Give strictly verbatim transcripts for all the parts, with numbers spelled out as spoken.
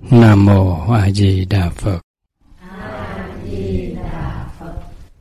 Nam mô A Di Đà Phật. A Di Đà Phật.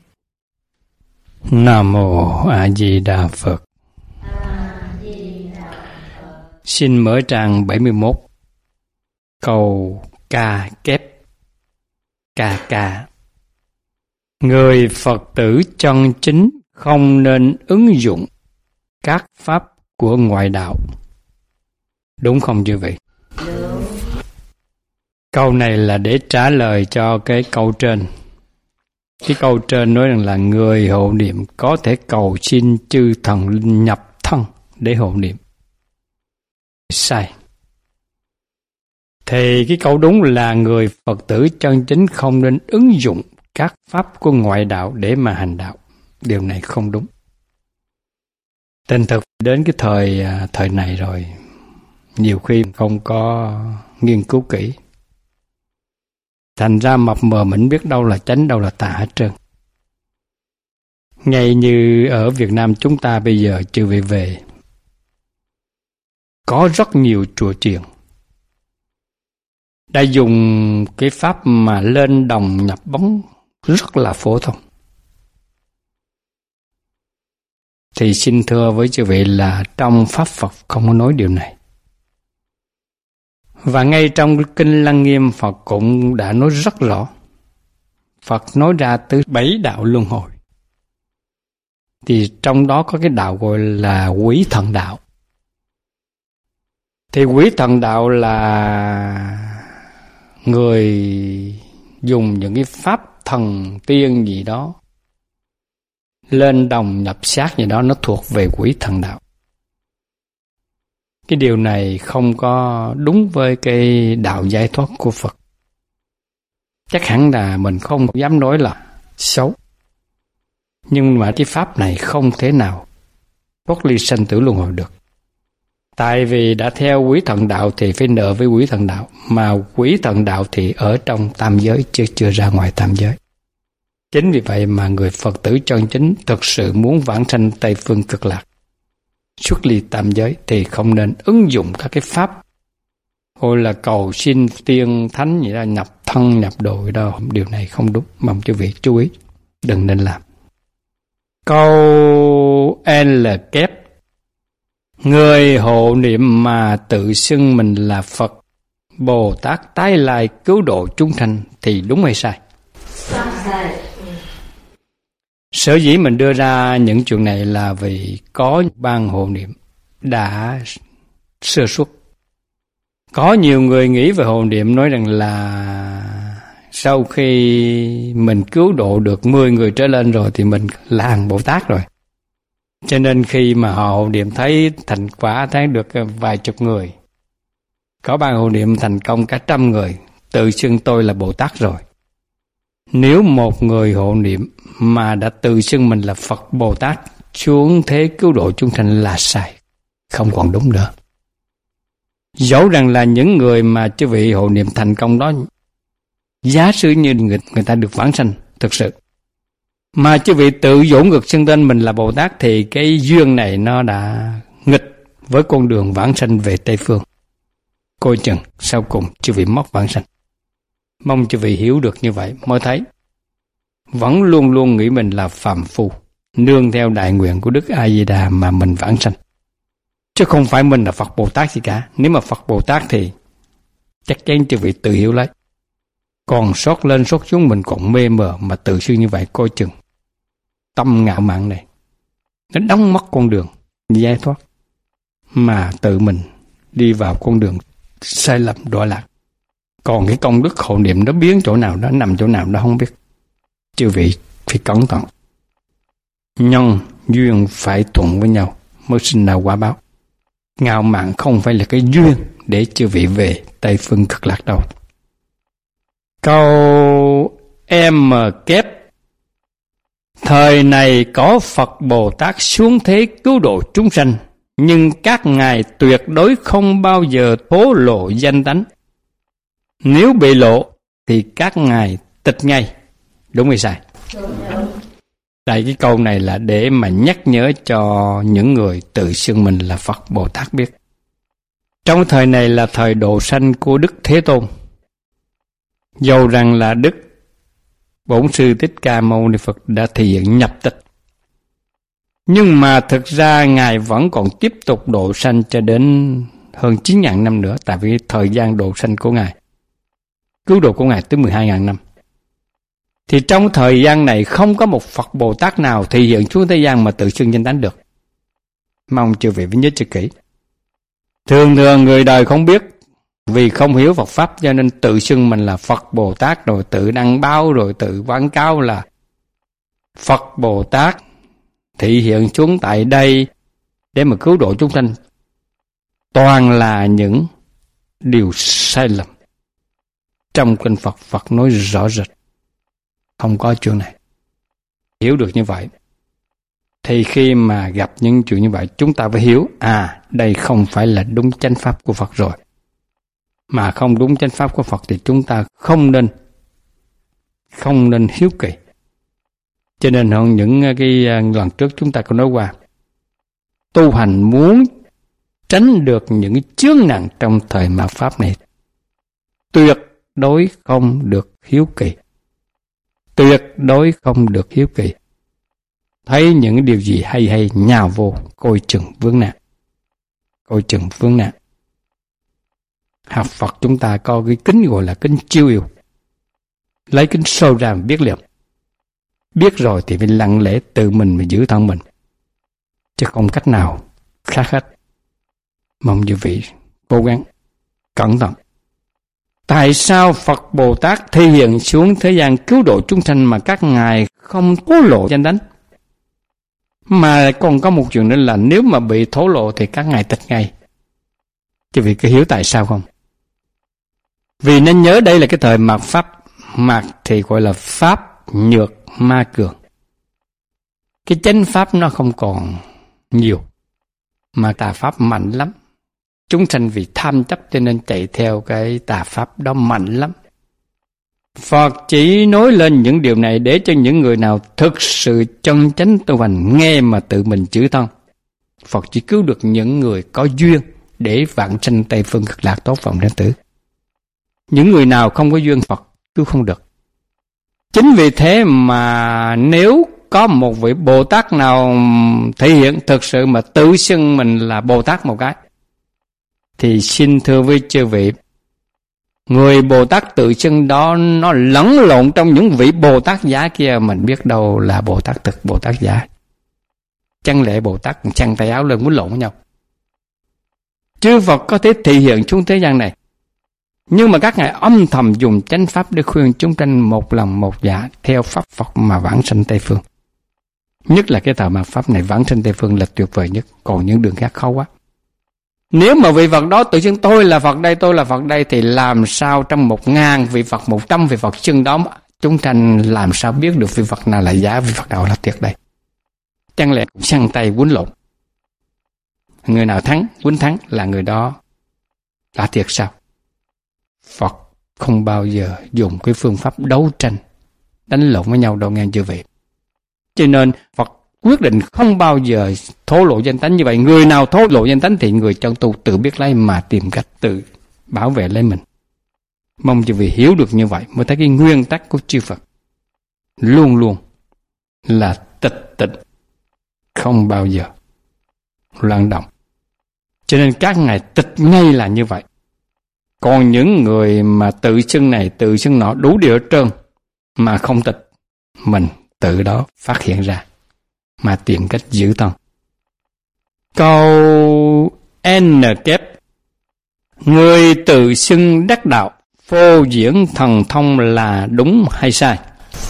Nam mô A Di Đà Phật. A Di Đà Phật. Xin mở trang bảy mươi mốt. Câu ca kép. Ca ca. Người Phật tử chân chính không nên ứng dụng các pháp của ngoại đạo. Đúng không chư vị? Đúng. Câu này là để trả lời cho cái câu trên. Cái câu trên nói rằng là người hộ niệm có thể cầu xin chư thần linh nhập thân để hộ niệm. Sai. Thì cái câu đúng là người Phật tử chân chính không nên ứng dụng các pháp của ngoại đạo để mà hành đạo. Điều này không đúng. Tên thực đến cái thời thời này rồi, nhiều khi không có nghiên cứu kỹ. Thành ra mập mờ mình biết đâu là chánh, đâu là tà hết trơn. Ngay như ở Việt Nam chúng ta bây giờ chư vị về, có rất nhiều chùa chiền đã dùng cái pháp mà lên đồng nhập bóng rất là phổ thông. Thì xin thưa với chư vị là trong Pháp Phật không có nói điều này. Và ngay trong Kinh Lăng Nghiêm Phật cũng đã nói rất rõ. Phật nói ra từ bảy đạo luân hồi. Thì trong đó có cái đạo gọi là quỷ thần đạo. Thì quỷ thần đạo là người dùng những cái pháp thần tiên gì đó lên đồng nhập xác gì đó, nó thuộc về quỷ thần đạo. Cái điều này không có đúng với cái đạo giải thoát của Phật. Chắc hẳn là mình không dám nói là xấu. Nhưng mà cái pháp này không thể nào thoát ly sanh tử luân hồi được. Tại vì đã theo quỷ thần đạo thì phải nợ với quỷ thần đạo. Mà quỷ thần đạo thì ở trong tam giới chứ chưa ra ngoài tam giới. Chính vì vậy mà người Phật tử chân chính thực sự muốn vãng sanh Tây Phương Cực Lạc, xuất ly tam giới thì không nên ứng dụng các cái pháp hoặc là cầu xin tiên thánh gì đó, nhập thân nhập đồ gì đó. Điều này không đúng, mong quý vị chú ý, đừng nên làm. Câu L kép. Người hộ niệm mà tự xưng mình là Phật, Bồ Tát tái lai cứu độ chúng sanh thì đúng hay sai? Sai. Sở dĩ mình đưa ra những chuyện này là vì có ban hộ niệm đã sơ suất. Có nhiều người nghĩ về hộ niệm nói rằng là sau khi mình cứu độ được mười người trở lên rồi thì mình là hàng Bồ Tát rồi. Cho nên khi mà họ hộ niệm thấy thành quả thấy được vài chục người, có ban hộ niệm thành công cả trăm người, tự xưng tôi là Bồ Tát rồi. Nếu một người hộ niệm mà đã tự xưng mình là Phật Bồ Tát xuống thế cứu độ chúng sanh là sai, không còn đúng nữa. Dẫu rằng là những người mà chư vị hộ niệm thành công đó, giả sử như người, người ta được vãng sanh thực sự, mà chư vị tự dỗ ngực xưng tên mình là Bồ Tát thì cái duyên này nó đã nghịch với con đường vãng sanh về Tây Phương. Coi chừng sau cùng chư vị mất vãng sanh. Mong chư vị hiểu được như vậy mới thấy. Vẫn luôn luôn nghĩ mình là phàm phu, nương theo đại nguyện của Đức A Di Đà mà mình vãng sanh. Chứ không phải mình là Phật Bồ Tát gì cả. Nếu mà Phật Bồ Tát thì chắc chắn chư vị tự hiểu lấy. Còn sót lên sót xuống mình còn mê mờ mà tự xưng như vậy, coi chừng. Tâm ngạo mạn này nó đóng mất con đường giải thoát, mà tự mình đi vào con đường sai lầm đọa lạc. Còn cái công đức hộ niệm nó biến chỗ nào đó, nằm chỗ nào đó không biết. Chư vị phải cẩn thận. Nhân duyên phải thuận với nhau mới sinh ra quả báo. Ngạo mạn không phải là cái duyên để chư vị về Tây Phương Cực Lạc đâu. Câu M kép. Thời này có Phật Bồ Tát xuống thế cứu độ chúng sanh, nhưng các ngài tuyệt đối không bao giờ thố lộ danh tánh. Nếu bị lộ thì các ngài tịch ngay. Đúng hay sai? Đúng. Tại cái câu này là để mà nhắc nhớ cho những người tự xưng mình là Phật Bồ Tát biết. Trong thời này là thời độ sanh của Đức Thế Tôn, Dầu rằng là Đức Bổn Sư Thích Ca Mâu Ni Phật đã thể hiện nhập tịch, nhưng mà thực ra Ngài vẫn còn tiếp tục độ sanh cho đến hơn chín nghìn năm nữa, tại vì thời gian độ sanh của Ngài, cứu độ của Ngài tới mười hai nghìn năm. Thì trong thời gian này không có một Phật Bồ Tát nào thể hiện xuống thế gian mà tự xưng danh tánh được. Mong chư vị phải nhớ cho kỹ. Thường thường người đời không biết, vì không hiểu Phật Pháp cho nên tự xưng mình là Phật Bồ Tát, rồi tự đăng báo, rồi tự quảng cáo là Phật Bồ Tát thị hiện xuống tại đây để mà cứu độ chúng sanh. Toàn là những điều sai lầm. Trong kinh Phật, Phật nói rõ rệt, không có chuyện này. Hiểu được như vậy, thì khi mà gặp những chuyện như vậy, chúng ta phải hiểu, à, đây không phải là đúng chánh pháp của Phật rồi. Mà không đúng chánh pháp của Phật thì chúng ta không nên, không nên hiếu kỳ. Cho nên hơn những cái lần trước chúng ta có nói qua, tu hành muốn tránh được những chướng nặng trong thời mạt Pháp này, tuyệt đối không được hiếu kỳ. Tuyệt đối không được hiếu kỳ. Thấy những điều gì hay hay nhào vô, coi chừng vướng nạn. Coi chừng vướng nạn. Học Phật chúng ta có cái kính gọi là kính chiêu yêu. Lấy kính sâu ra mà biết liền. Biết rồi thì phải lặng lẽ tự mình mà giữ thân mình, chứ không cách nào khác hết. Mong quý vị cố gắng, cẩn thận. Tại sao Phật Bồ Tát thể hiện xuống thế gian cứu độ chúng sanh mà các ngài không thổ lộ danh tánh? Mà còn có một chuyện nữa là nếu mà bị thổ lộ thì các ngài tịch ngay. Quý vị có hiểu tại sao không? Vì nên nhớ đây là cái thời mạt Pháp. Mạt thì gọi là Pháp nhược ma cường. Cái chánh Pháp nó không còn nhiều, mà tà Pháp mạnh lắm. Chúng sanh vì tham chấp cho nên chạy theo cái tà Pháp đó mạnh lắm. Phật chỉ nói lên những điều này để cho những người nào thực sự chân chánh tu hành nghe mà tự mình chữa thân. Phật chỉ cứu được những người có duyên để vãng sanh Tây Phương Cực Lạc tốt vọng đến tử. Những người nào không có duyên Phật cứu không được. Chính vì thế mà nếu có một vị Bồ Tát nào thể hiện thực sự mà tự xưng mình là Bồ Tát một cái, thì xin thưa với chư vị, người Bồ Tát tự xưng đó nó lẫn lộn trong những vị Bồ Tát giả kia, mình biết đâu là Bồ Tát thực, Bồ Tát giả. Chẳng lẽ Bồ Tát chăn tay áo lên muốn lộn với nhau? Chư Phật có thể thể hiện xuống thế gian này, nhưng mà các ngài âm thầm dùng chánh pháp để khuyên chúng sanh một lòng một dạ theo pháp Phật mà vãng sanh Tây Phương. Nhất là cái thời mạt Pháp này, vãng sanh Tây Phương là tuyệt vời nhất, còn những đường khác khó quá. Nếu mà vị Phật đó tự xưng tôi là Phật đây, tôi là Phật đây, thì làm sao trong một ngàn vị Phật, một trăm vị Phật xưng đó, chúng sanh làm sao biết được vị Phật nào là giả, vị Phật nào là thiệt đây? Chẳng lẽ cũng săn tay quýnh lộn? Người nào thắng, quýnh thắng là người đó là thiệt sao? Phật không bao giờ dùng cái phương pháp đấu tranh, đánh lộn với nhau đâu nghe chưa vậy. Cho nên Phật quyết định không bao giờ thổ lộ danh tánh như vậy. Người nào thổ lộ danh tánh thì người chân tu tự biết lấy mà tìm cách tự bảo vệ lấy mình. Mong cho vị hiểu được như vậy mới thấy cái nguyên tắc của chư Phật luôn luôn là tịch tịnh, không bao giờ loạn động. Cho nên các ngài tịch ngay là như vậy. Còn những người mà tự xưng này tự xưng nọ đủ điều hết trơn mà không tịch, mình tự đó phát hiện ra mà tìm cách giữ thân. Câu N kép: người tự xưng đắc đạo phô diễn thần thông là đúng hay sai?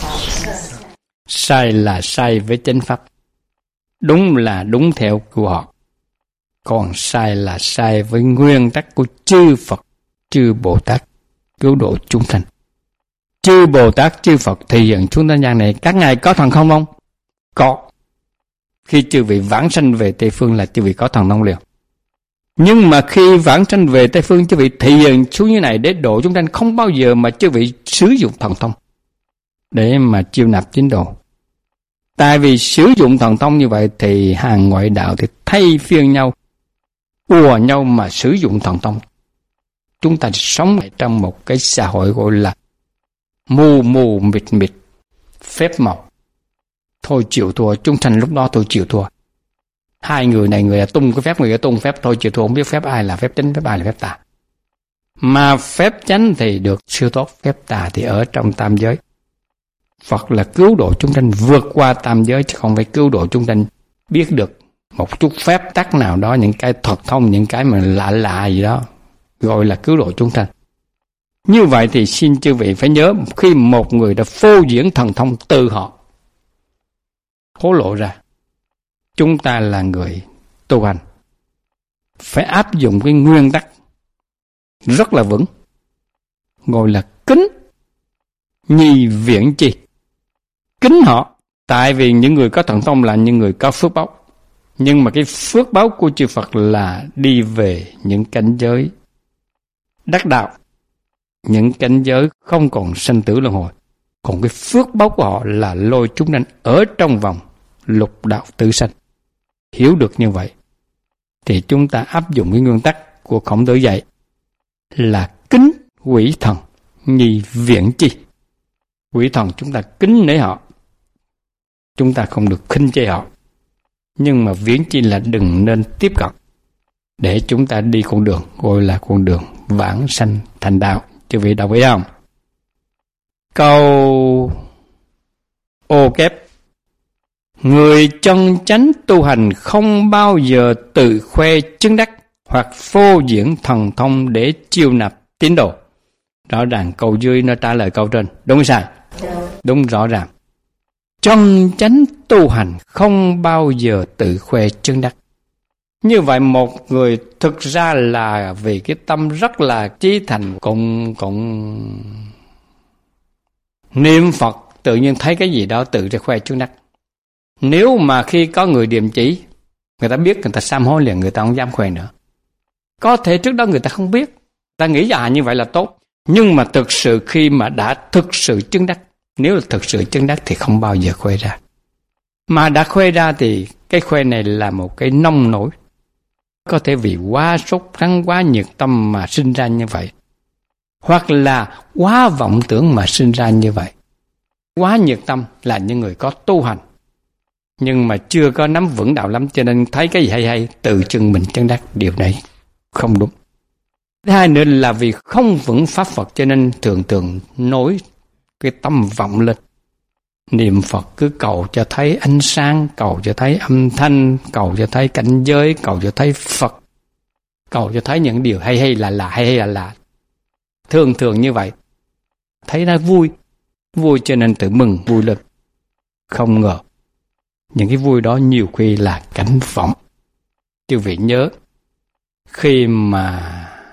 Sai là sai với chánh pháp, đúng là đúng theo của họ, còn sai là sai với nguyên tắc của chư Phật, chư Bồ Tát cứu độ chúng sanh. Chư Bồ Tát, chư Phật thể hiện xuống thế gian này, các ngài có thần thông không? Có. Khi chư vị vãng sanh về Tây Phương là chư vị có thần thông liền. Nhưng mà khi vãng sanh về Tây Phương, chư vị thể hiện xuống như này để độ chúng sanh, không bao giờ mà chư vị sử dụng thần thông để mà chiêu nạp tín đồ. Tại vì sử dụng thần thông như vậy thì hàng ngoại đạo thì thay phiên nhau, ùa nhau mà sử dụng thần thông. Chúng ta sống trong một cái xã hội gọi là mù mù mịt mịt, phép màu. Thôi chịu thua, chúng sanh lúc đó thôi chịu thua. Hai người này, người là tung cái phép, người là tung phép, thôi chịu thua, không biết phép ai là phép chánh, phép ai là phép tà. Mà phép chánh thì được siêu tốt, phép tà thì ở trong tam giới. Phật là cứu độ chúng sanh vượt qua tam giới, chứ không phải cứu độ chúng sanh biết được một chút phép tắc nào đó, những cái thuật thông, những cái mà lạ lạ gì đó, gọi là cứu độ chúng sanh. Như vậy thì xin chư vị phải nhớ, khi một người đã phô diễn thần thông từ họ hố lộ ra, chúng ta là người tu hành phải áp dụng cái nguyên tắc rất là vững, gọi là kính nhi viễn chi. Kính họ, tại vì những người có thần thông là những người có phước báo. Nhưng mà cái phước báo của chư Phật là đi về những cảnh giới đắc đạo, những cảnh giới không còn sanh tử luân hồi. Còn cái phước báo của họ là lôi chúng sanh ở trong vòng lục đạo tử sanh. Hiểu được như vậy thì chúng ta áp dụng cái nguyên tắc của Khổng Tử dạy là kính quỷ thần nhi viễn chi. Quỷ thần chúng ta kính nể họ, chúng ta không được khinh chê họ. Nhưng mà viễn chi là đừng nên tiếp cận, để chúng ta đi con đường gọi là con đường vãng sanh thành đạo. Chư vị đồng ý không? Câu ô kép: người chân chánh tu hành không bao giờ tự khoe chứng đắc hoặc phô diễn thần thông để chiêu nạp tín đồ. Rõ ràng câu dưới nó trả lời câu trên, đúng sao? Đúng rõ ràng. Chân chánh tu hành không bao giờ tự khoe chứng đắc. Như vậy một người thực ra là vì cái tâm rất là chí thành, cũng cũng niệm Phật, tự nhiên thấy cái gì đó tự ra khoe chứng đắc. Nếu mà khi có người điềm chỉ, người ta biết, người ta sám hối liền, người ta không dám khoe nữa. Có thể trước đó người ta không biết, ta nghĩ à như vậy là tốt. Nhưng mà thực sự khi mà đã thực sự chứng đắc, nếu là thực sự chứng đắc thì không bao giờ khoe ra. Mà đã khoe ra thì cái khoe này là một cái nông nổi. Có thể vì quá sốt sắng, quá nhiệt tâm mà sinh ra như vậy. Hoặc là quá vọng tưởng mà sinh ra như vậy. Quá nhiệt tâm là những người có tu hành, nhưng mà chưa có nắm vững đạo lắm, cho nên thấy cái gì hay hay tự chừng mình chứng đắc. Điều này không đúng. Thứ hai nữa là vì không vững pháp Phật, cho nên thường thường nối cái tâm vọng lên. Niệm Phật cứ cầu cho thấy ánh sáng, cầu cho thấy âm thanh, cầu cho thấy cảnh giới, cầu cho thấy Phật, cầu cho thấy những điều hay hay là lạ, hay hay là lạ. Thường thường như vậy, thấy nó vui, vui cho nên tự mừng vui lên. Không ngờ những cái vui đó nhiều khi là cảnh vọng. Chư vị nhớ, khi mà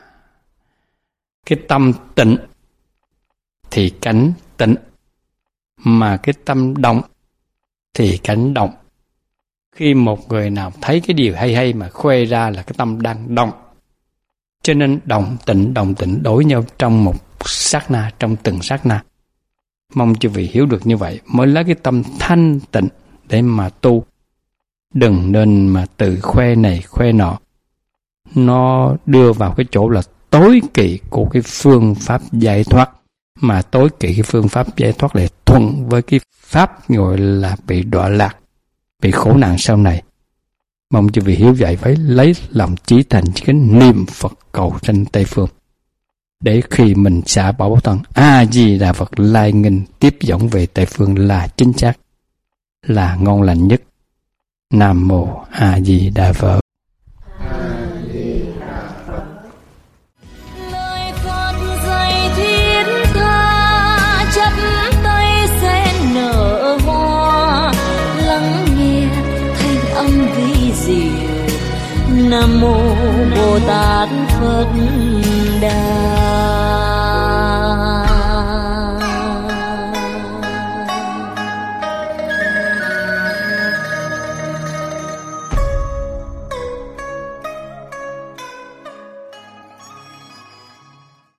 cái tâm tịnh thì cảnh tịnh, mà cái tâm động thì cảnh động. Khi một người nào thấy cái điều hay hay mà khoe ra là cái tâm đang động. Cho nên động tịnh, động tịnh đối nhau trong một sát na, trong từng sát na. Mong chư vị hiểu được như vậy mới lấy cái tâm thanh tịnh để mà tu. Đừng nên mà tự khoe này khoe nọ. Nó đưa vào cái chỗ là tối kỵ của cái phương pháp giải thoát. Mà tối kỵ cái phương pháp giải thoát để thuận với cái pháp gọi là bị đọa lạc, bị khổ nạn sau này. Mong chư vị hiểu vậy, phải lấy lòng chí thành cái niệm Phật cầu sanh Tây Phương. Để khi mình xả bỏ báo thân, A-di-đà Phật lai nghinh tiếp dẫn về Tây Phương là chính xác, là ngon lành nhất. Nam Mô A Di Đà Phật. Lời Phật dạy thiết tha, chắp tay sen nở hoa, lắng nghe thanh âm vi diệu. Nam Mô Bồ Tát Phật